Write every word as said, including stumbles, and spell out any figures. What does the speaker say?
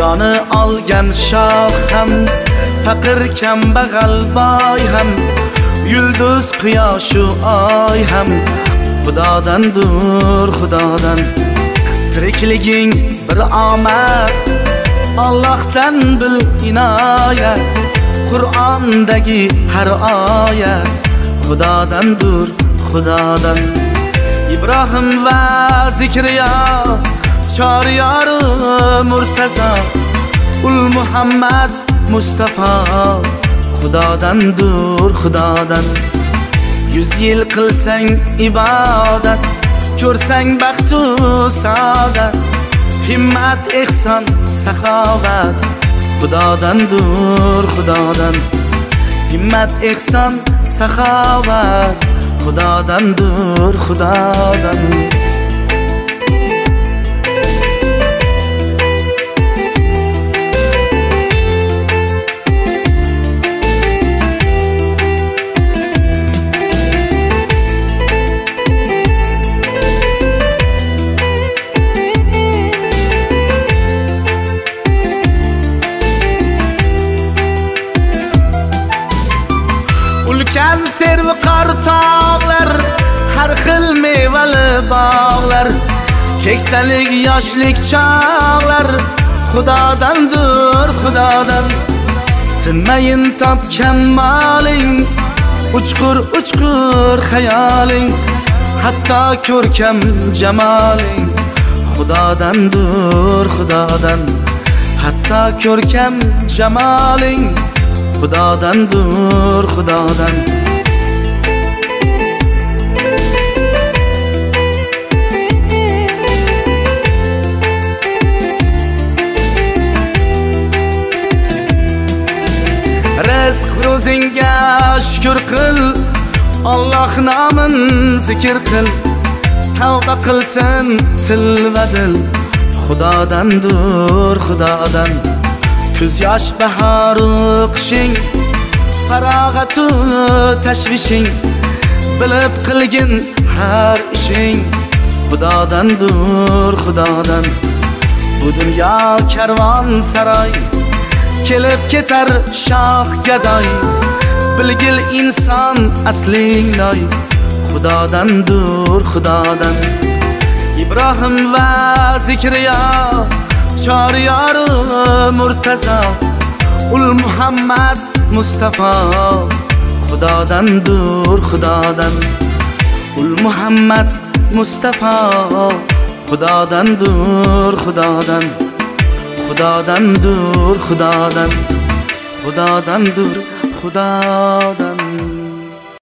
dunyoni olgan shoh ham, faqir kambag'al boy ham, yulduz quyoshu oy ham Xudodandir, Xudodan. Tirikliging bir omad, Allohdan bil inoyat. Qur'ondagi har oyat Xudodandir, Xudodan. İbrahim va Zikriyo, Choriyori Murtazo, Ul Muhammad Mustafa Xudodandir, Xudodan. Yüz yil qilsang ibodat, ko'rsang baxtu saodat, himmat ehson saxovat Xudodandir, Xudodan. Himmat ehson saxovat Xudodandir, Xudodan. Ulkan serviqor tog'lar, har xil mevali bog'lar, keksalik yoshlik chog'lar Xudodandir, Xudodan. Tinmayin topgan moling, uchqur uchqur xayoling, hatto ko'rkam jamoling Xudodandir, Xudodan. Hatto ko'rkam jamoling Xudodandir, Xudodan. Rizq ro'zingga shukr qil, Alloh nomin zikr qil, tavba qilsin til va dil Xudodandir, Xudodan. Kuz yosh bahoru qishing, farog'atu tashvishing, bilib qilgin har ishing Xudodandir, Xudodan. Bu dunyo karvon saroy, kelib ketar shoh gadoy, bilgil inson asling loy Xudodandir, Xudodan. İbrahim va Zikriyo, Choriyori Murtazo, Ul Muhammad Mustafa Xudodandir, Xudodan. Ul Muhammad Mustafa Xudodandir, Xudodan. Xudodandir, Xudodan. Xudodandir, Xudodan.